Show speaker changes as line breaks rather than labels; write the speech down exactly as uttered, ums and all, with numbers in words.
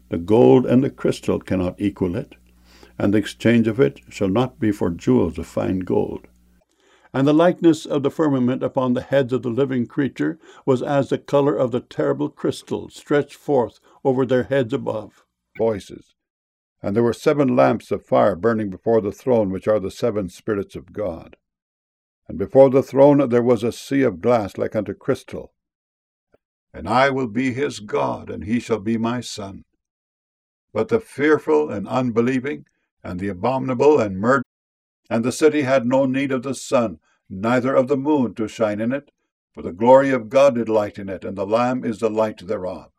The gold and the crystal cannot equal it, and the exchange of it shall not be for jewels of fine gold. And the likeness of the firmament upon the heads of the living creature was as the color of the terrible crystal stretched forth over their heads above. Voices. And there were seven lamps of fire burning before the throne, which are the seven spirits of God. And before the throne there was a sea of glass like unto crystal. And I will be his God, and he shall be my son. But the fearful and unbelieving, and the abominable and murderous, and the city had no need of the sun, neither of the moon to shine in it, for the glory of God did lighten it, and the Lamb is the light thereof.